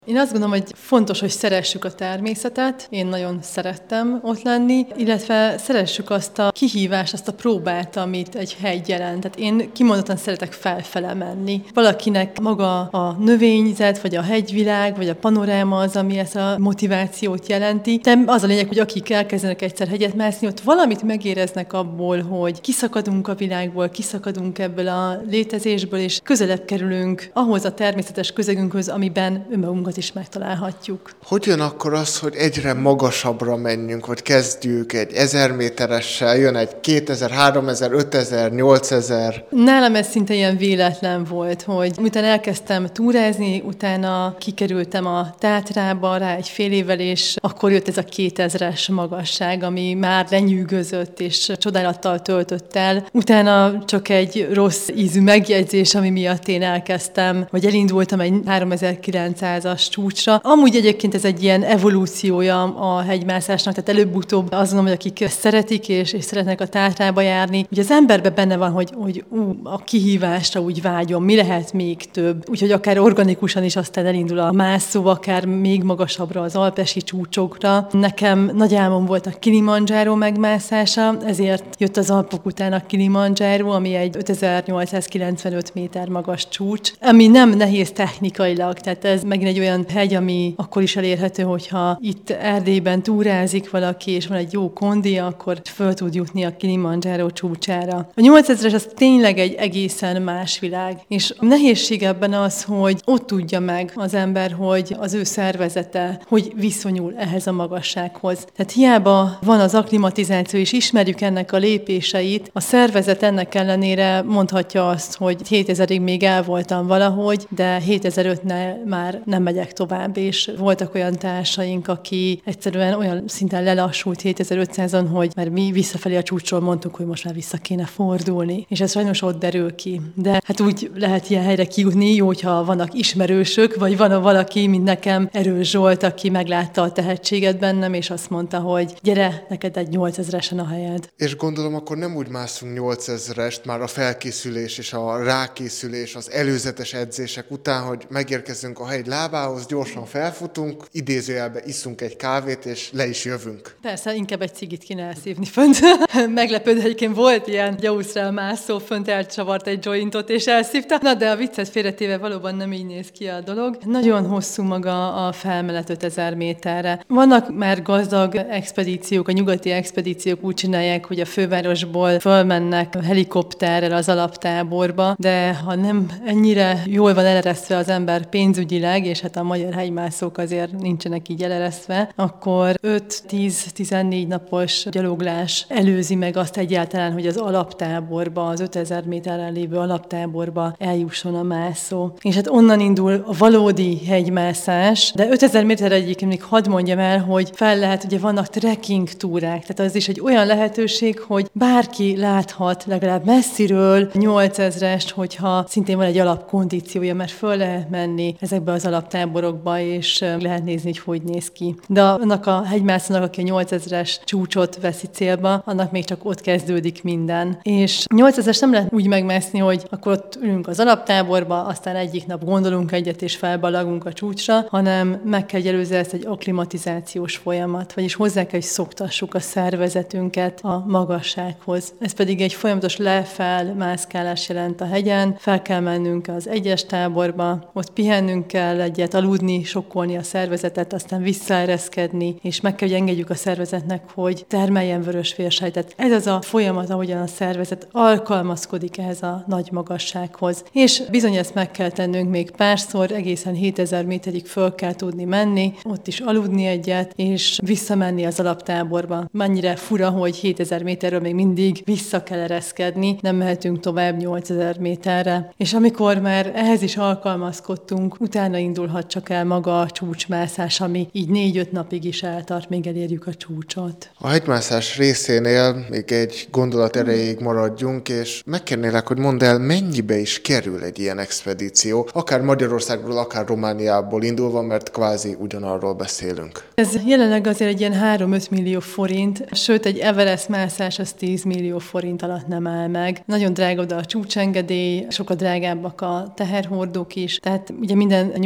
Én azt gondolom, hogy fontos, hogy szeressük a természetet. Én nagyon szerettem ott lenni, illetve szeressük azt a kihívást, azt a próbát, amit egy hegy jelent. Tehát én kimondottan szeretek felfele menni. Valakinek maga a növényzet, vagy a hegyvilág, vagy a panoráma az, ami ezt a motivációt jelenti. De az a lényeg, hogy akik elkezdenek egyszer hegyet mászni, ott valamit megéreznek abból, hogy kiszakadunk a világból, kiszakadunk ebből a létezésből, és közelebb kerülünk ahhoz a természetes közegünkhöz, amiben önmagunkat is megtalálhatjuk. Hogy jön akkor az, hogy egyre magasabbra menjünk, vagy kezdjük egy 1000 méteressel, jön egy 2000, 3000, 5000, 8000? Nálam ez szinte ilyen véletlen volt, hogy miután elkezdtem túrázni, utána kikerültem a Tátrába rá egy fél évvel, és akkor jött ez a 2000-es magasság, ami már lenyűgözött, és csodálattal töltött el. Utána csak egy rossz ízű megjegyzés, ami miatt én elkezdtem, vagy elindultam egy 3900-as csúcsra. Amúgy egyébként ez egy ilyen evolúciója a hegymászásnak, tehát előbb-utóbb azt gondolom, hogy akik szeretik és szeretnek a Tátrába járni, ugye az emberben benne van, hogy a kihívásra úgy vágyom, mi lehet még több. Úgyhogy akár organikusan is aztán elindul a mászó, akár még magasabbra az alpesi csúcsokra. Nekem nagy álmom volt a Kilimandzsáró megmászása, ezért jött az Alpok után a Kilimandzsáró, ami egy 5895 méter magas csúcs, ami nem nehéz technikailag, tehát ez megint egy olyan hegy, ami akkor is elérhető, hogyha itt Erdélyben túrázik valaki, és van egy jó kondia, akkor föl tud jutni a Kilimandzsáró csúcsára. A 8000-es az tényleg egy egészen más világ, és a nehézség ebben az, hogy ott tudja meg az ember, hogy az ő szervezete hogy viszonyul ehhez a magassághoz. Tehát hiába van az akklimatizáció, és ismerjük ennek a lépéseit, a szervezet ennek ellenére mondhatja azt, hogy 7000-ig még el voltam valahogy, de 7005-nél már nem megyek tovább, és voltak olyan társaink, aki egyszerűen olyan szinten lelassult 7500-on, hogy már mi visszafelé a csúcsról mondtuk, hogy most már vissza kéne fordulni. És ez sajnos ott derül ki. De hát úgy lehet ilyen helyre kijutni, jó, hogyha vannak ismerősök, vagy van valaki, mint nekem, Erős Zsolt, aki meglátta a tehetséget bennem, és azt mondta, hogy gyere, neked egy 8000-esen a helyed. És gondolom, akkor nem úgy mászunk 8000-est, már a felkészülés és a rákészülés, az előzetes edzések után, hogy megérkezünk a hegy lábához, gyorsan felfutunk, idézőjelben iszunk egy kávét, és le is jövünk. Persze, inkább egy cigit kéne elszívni fönt. Meglepődve, egyébként volt ilyen ausztrál mászó, fönt elcsavart egy jointot, és elszívta. Na, de a viccet félretéve valóban nem így néz ki a dolog. Nagyon hosszú maga a felmenet 5000 méterre. Vannak már gazdag expedíciók, a nyugati expedíciók úgy csinálják, hogy a fővárosból fölmennek helikopterrel az alaptáborba, de ha nem ennyire jól van eleresztve az ember pénzügyileg, és hát a magyar hegymászók azért nincsenek így eleresztve, akkor 5-10-14 napos gyaloglás előzi meg azt egyáltalán, hogy az alaptáborba, az 5000 méteren lévő alaptáborba eljusson a mászó. És hát onnan indul a valódi hegymászás, de 5000 méter egyébként még hadd mondjam el, hogy fel lehet, ugye vannak trekking túrák, tehát az is egy olyan lehetőség, hogy bárki láthat legalább messziről 8000-est, hogyha szintén van egy alapkondíciója, mert föl lehet menni ezekbe az alaptáborokba, és lehet nézni, hogy néz ki. De annak a hegymászónak, aki a 8000-es csúcsot veszi célba, annak még csak ott kezdődik minden. És 8000-es nem lehet úgy megmászni, hogy akkor ott ülünk az alaptáborba, aztán egyik nap gondolunk egyet, és felbalagunk a csúcsra, hanem meg kell előzni ezt egy akklimatizációs folyamat, vagyis hozzá kell, hogy szoktassuk a szervezetünket a magassághoz. Ez pedig egy folyamatos le-fel mászkálás jelent a hegyen, fel kell mennünk az egyes táborba, ott pihennünk kell egyet, aludni, sokkolni a szervezetet, aztán visszaereszkedni, és meg kell, hogy engedjük a szervezetnek, hogy termeljen vörös vérsejtet. Ez az a folyamat, ahogyan a szervezet alkalmazkodik ehhez a nagy magassághoz. És bizony ezt meg kell tennünk még párszor, egészen 7000 méterig föl kell tudni menni, ott is aludni egyet, és visszamenni az alaptáborba. Mennyire fura, hogy 7000 méterről még mindig vissza kell ereszkedni, nem mehetünk tovább 8000 méterre. És amikor már ehhez is alkalmazkodtunk, utána indulhat csak el maga a csúcsmászás, ami így 4-5 napig is eltart, még elérjük a csúcsot. A hegymászás részénél még egy gondolat erejéig maradjunk, és megkérnélek, hogy mondd el, mennyibe is kerül egy ilyen expedíció, akár Magyarországról, akár Romániából indulva, mert kvázi ugyanarról beszélünk. Ez jelenleg azért egy ilyen 3-5 millió forint, sőt egy Everest mászás az 10 millió forint alatt nem áll meg. Nagyon drága oda a csúcsengedély, sokkal drágábbak a teherhordók is, tehát ugye minden 8000-es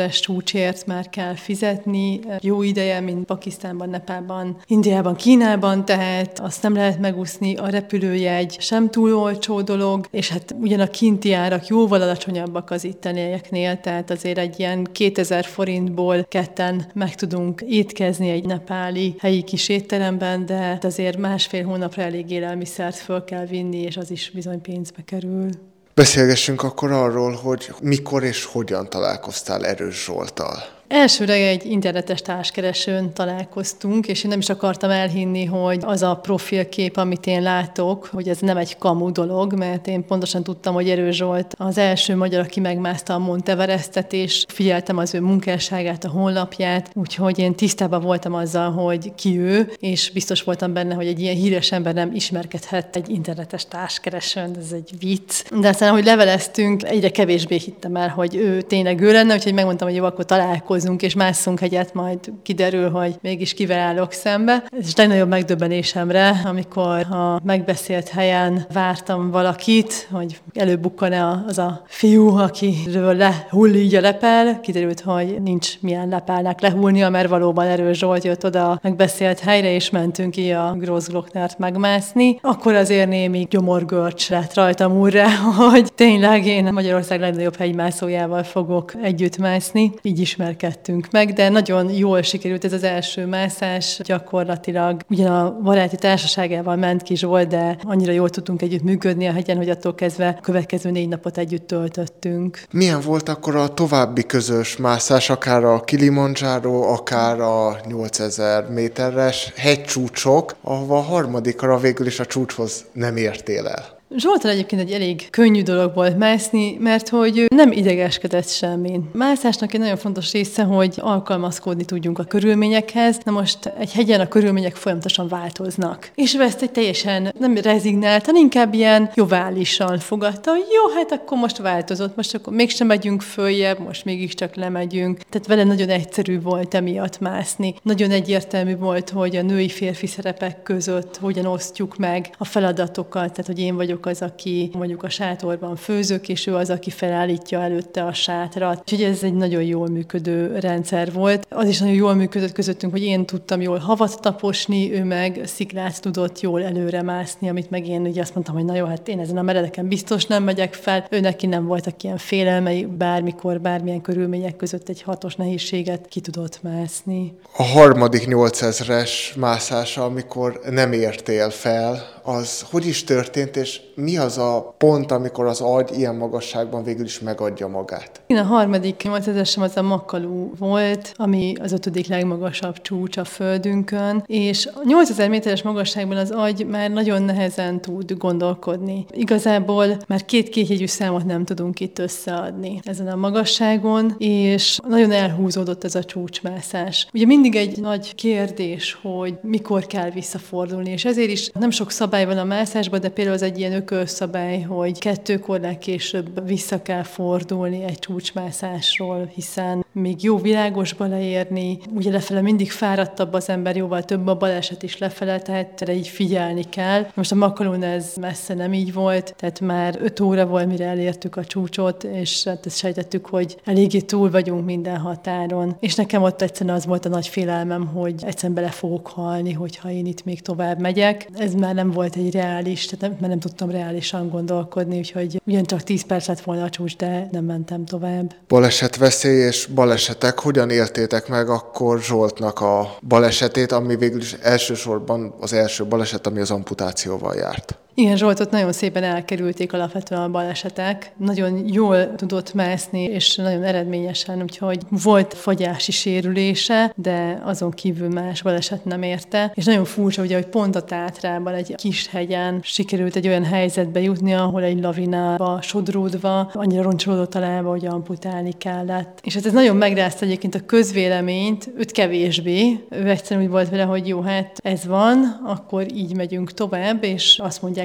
Everest csúcsért már kell fizetni. Jó ideje, mint Pakisztánban, Nepálban, Indiában, Kínában, tehát azt nem lehet megúszni, a repülőjegy sem túl olcsó dolog, és hát ugyan a kinti árak jóval alacsonyabbak az ittenieknél, tehát azért egy ilyen 2000 forintból ketten meg tudunk étkezni egy nepáli helyi kis étteremben, de azért másfél hónapra elég élelmiszert föl kell vinni, és az is bizony pénzbe kerül. Beszélgessünk akkor arról, hogy mikor és hogyan találkoztál Erős Zsolttal. Elsőre egy internetes társkeresőn találkoztunk, és én nem is akartam elhinni, hogy az a profilkép, amit én látok, hogy ez nem egy kamu dolog, mert én pontosan tudtam, hogy Erős Zsolt az első magyar, aki megmászta a Mount Everestet, és figyeltem az ő munkásságát, a honlapját, úgyhogy én tisztában voltam azzal, hogy ki ő, és biztos voltam benne, hogy egy ilyen híres ember nem ismerkedhet egy internetes társkeresőn, ez egy vicc. De aztán, ahogy leveleztünk, egyre kevésbé hittem el, hogy ő tényleg ő lenne, úgyhogy megmondtam, hogy jó, akkor találkozunk és másszunk egyet, majd kiderül, hogy mégis kivel állok szembe. Ez is legnagyobb megdöbbenésemre, amikor a megbeszélt helyen vártam valakit, hogy előbukkan-e az a fiú, akiről lehull így a lepel. Kiderült, hogy nincs milyen lepelnek lehulnia, mert valóban Erős Zsolt jött oda a megbeszélt helyre, és mentünk ki a Grossglocknert megmászni. Akkor azért némi gyomorgörcs lett rajtam úrra, hogy tényleg én Magyarország legnagyobb hegymászójával fogok együtt mászni. Így ismerkedtünk meg, de nagyon jól sikerült ez az első mászás. Gyakorlatilag ugyan a baráti társaságával ment ki Zsolt, de annyira jól tudtunk együtt működni a hegyen, hogy attól kezdve a következő 4 napot együtt töltöttünk. Milyen volt akkor a további közös mászás, akár a Kilimanjaro, akár a 8000 méteres hegycsúcsok, ahova a harmadikra végül is a csúcshoz nem értél el? Zsolttal egyébként egy elég könnyű dolog volt mászni, mert hogy nem idegeskedett semmin. Mászásnak egy nagyon fontos része, hogy alkalmazkodni tudjunk a körülményekhez. Na most egy hegyen a körülmények folyamatosan változnak. És ő ezt egy teljesen nem rezignáltan, inkább ilyen joválisan fogadta, hogy jó, hát akkor most változott, most akkor mégsem megyünk följebb, most mégiscsak lemegyünk. Tehát vele nagyon egyszerű volt emiatt mászni. Nagyon egyértelmű volt, hogy a női-férfi szerepek között hogyan osztjuk meg a feladatokat, tehát hogy én vagyok az, aki mondjuk a sátorban főzök, és ő az, aki felállítja előtte a sátrat. Úgyhogy ez egy nagyon jól működő rendszer volt. Az is nagyon jól működött közöttünk, hogy én tudtam jól havat taposni, ő meg sziklát tudott jól előre mászni, amit meg én ugye azt mondtam, hogy na jó, hát én ezen a meredeken biztos nem megyek fel. Ő neki nem voltak ilyen félelmei, bármikor, bármilyen körülmények között egy hatos nehézséget ki tudott mászni. A harmadik 8000-es mászása, amikor nem értél fel, az hogy is történt, és mi az a pont, amikor az agy ilyen magasságban végül is megadja magát? A harmadik 8000-esem az a Makalu volt, ami az 5. legmagasabb csúcs a Földünkön, és a 8000 méteres magasságban az agy már nagyon nehezen tud gondolkodni. Igazából már 2 kétjegyű számot nem tudunk itt összeadni ezen a magasságon, és nagyon elhúzódott ez a csúcsmászás. Ugye mindig egy nagy kérdés, hogy mikor kell visszafordulni, és ezért is nem sok szabály van a mászásban, de például az egy ilyen ökölszabály, hogy 2 később vissza kell fordulni egy csúcsmászásról, hiszen még jó világosba leérni, ugye lefele mindig fáradtabb az ember, jóval több a baleset is lefele, tehát erre így figyelni kell. Most a Makalun ez messze nem így volt, tehát már 5 óra volt, mire elértük a csúcsot, és hát ezt sejtettük, hogy eléggé túl vagyunk minden határon. És nekem ott egyszerűen az volt a nagy félelmem, hogy egyszerűen bele fogok halni, hogyha én itt még tovább megyek. Ez már nem volt egy reális, tehát nem tudtam reálisan gondolkodni, úgyhogy ugyancsak 10 perc lett volna a csúcs, de nem mentem tovább. Balesetveszély és balesetek, hogyan éltétek meg akkor Zsoltnak a balesetét, ami végül is elsősorban az első baleset, ami az amputációval járt? Igen, Zsoltot nagyon szépen elkerülték alapvetően a balesetek. Nagyon jól tudott mászni, és nagyon eredményesen, úgyhogy volt fagyási sérülése, de azon kívül más baleset nem érte. És nagyon furcsa, ugye, hogy pont a Tátrában, egy kis hegyen sikerült egy olyan helyzetbe jutni, ahol egy lavinába sodródva, annyira roncsolódott a lába, hogy amputálni kellett. És ez nagyon megrázta egyébként a közvéleményt, őt kevésbé. Ő egyszerűen úgy volt vele, hogy jó, hát ez van, akkor így megyünk tovább, és azt mondják,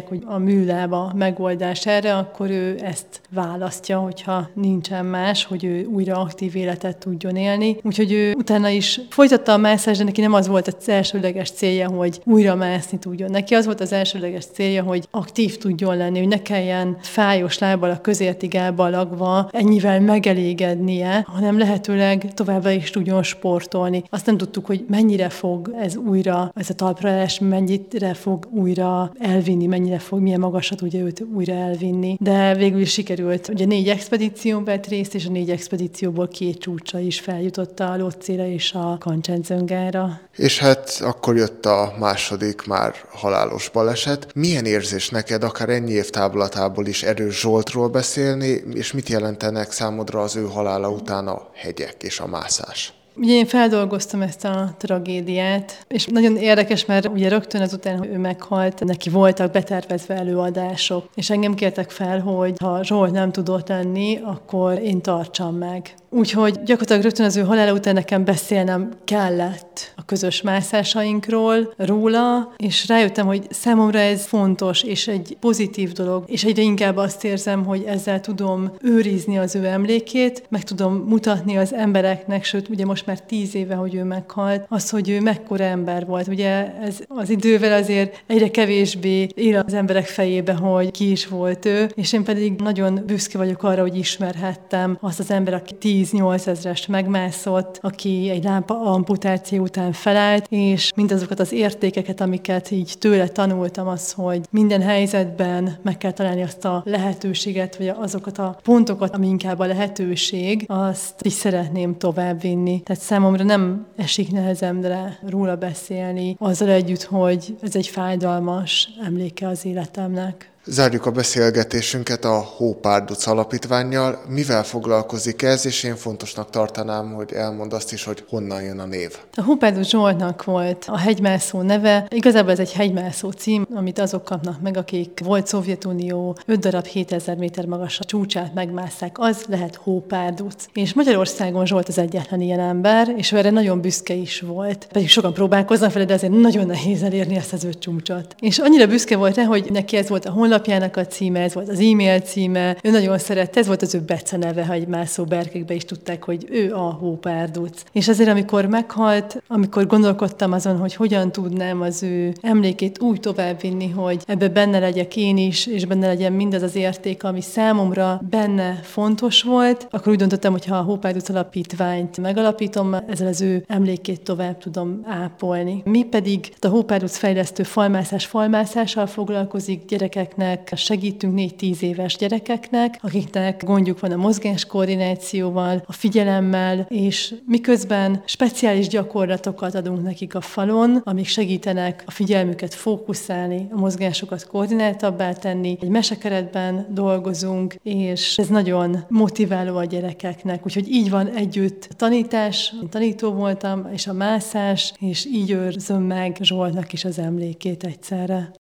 mondják, hogy a műlába megoldás erre, akkor ő ezt választja, hogyha nincsen más, hogy ő újra aktív életet tudjon élni. Úgyhogy ő utána is folytatta a mászást, de neki nem az volt az elsődleges célja, hogy újra mászni tudjon. Neki az volt az elsődleges célja, hogy aktív tudjon lenni, hogy ne kelljen fájos lábbal a közértig elbalagva ennyivel megelégednie, hanem lehetőleg továbbra is tudjon sportolni. Azt nem tudtuk, hogy mennyire fog ez a talpraállás, mennyire fog újra elvinni, milyen magasra tudja őt újra elvinni. De végül is sikerült. Ugye 4 expedíción vett részt, és a 4 expedícióból 2 csúcsra is feljutott a Lhotse-re és a Kancsenjungára. És hát akkor jött a második, már halálos baleset. Milyen érzés neked akár ennyi év távlatából is Erős Zsoltról beszélni, és mit jelentenek számodra az ő halála után a hegyek és a mászás? Ugye én feldolgoztam ezt a tragédiát, és nagyon érdekes, mert ugye rögtön azután, hogy ő meghalt, neki voltak betervezve előadások, és engem kértek fel, hogy ha Zsolt nem tudott lenni, akkor én tartsam meg. Úgyhogy gyakorlatilag rögtön az ő halála után nekem beszélnem kellett a közös mászásainkról, róla, és rájöttem, hogy számomra ez fontos, és egy pozitív dolog, és egyre inkább azt érzem, hogy ezzel tudom őrizni az ő emlékét, meg tudom mutatni az embereknek, sőt, ugye most már 10 éve, hogy ő meghalt, az, hogy ő mekkora ember volt. Ugye ez az idővel azért egyre kevésbé él az emberek fejébe, hogy ki is volt ő, és én pedig nagyon büszke vagyok arra, hogy ismerhettem azt az ember, aki 10-8 ezrest megmászott, aki egy lába amputáció után felállt, és mindazokat az értékeket, amiket így tőle tanultam, az, hogy minden helyzetben meg kell találni azt a lehetőséget, vagy azokat a pontokat, ami inkább a lehetőség, azt is szeretném továbbvinni. Tehát számomra nem esik nehezemre róla beszélni, azzal együtt, hogy ez egy fájdalmas emléke az életemnek. Zárjuk a beszélgetésünket a Hópárduc Alapítvánnyal. Mivel foglalkozik ez, és én fontosnak tartanám, hogy elmond azt is, hogy honnan jön a név. A Hópárduc Zsoltnak volt a hegymászó neve. Igazából ez egy hegymászó cím, amit azok kapnak meg, akik volt Szovjetunió 5 darab 7000 méter magas a csúcsát megmásszák. Az lehet Hópárduc. És Magyarországon Zsolt az egyetlen ilyen ember, és ő erre nagyon büszke is volt. Pedig sokan próbálkoznak vele, de azért nagyon nehéz elérni ezt az 5 csúcsot. És annyira büszke volt rá, hogy neki ez volt a honlapjának a címe, ez volt az e-mail címe, ő nagyon szerette, ez volt az ő beceneve, ha egy mászó berkekbe is tudták, hogy ő a Hópárduc. És azért, amikor meghalt, amikor gondolkodtam azon, hogy hogyan tudnám az ő emlékét úgy továbbvinni, hogy ebbe benne legyek én is, és benne legyen mindaz az érték, ami számomra benne fontos volt, akkor úgy döntöttem, hogy ha a Hópárduc Alapítványt megalapítom, ezzel az ő emlékét tovább tudom ápolni. Mi pedig a Hópárduc fejlesztő falmászással foglalkozik, gyerekeknek segítünk 4-10 éves gyerekeknek, akiknek gondjuk van a mozgáskoordinációval, a figyelemmel, és miközben speciális gyakorlatokat adunk nekik a falon, amik segítenek a figyelmüket fókuszálni, a mozgásokat koordináltabbá tenni. Egy mesekeretben dolgozunk, és ez nagyon motiváló a gyerekeknek. Úgyhogy így van együtt a tanítás, én tanító voltam, és a mászás, és így őrzöm meg Zsoltnak is az emlékét egyszerre.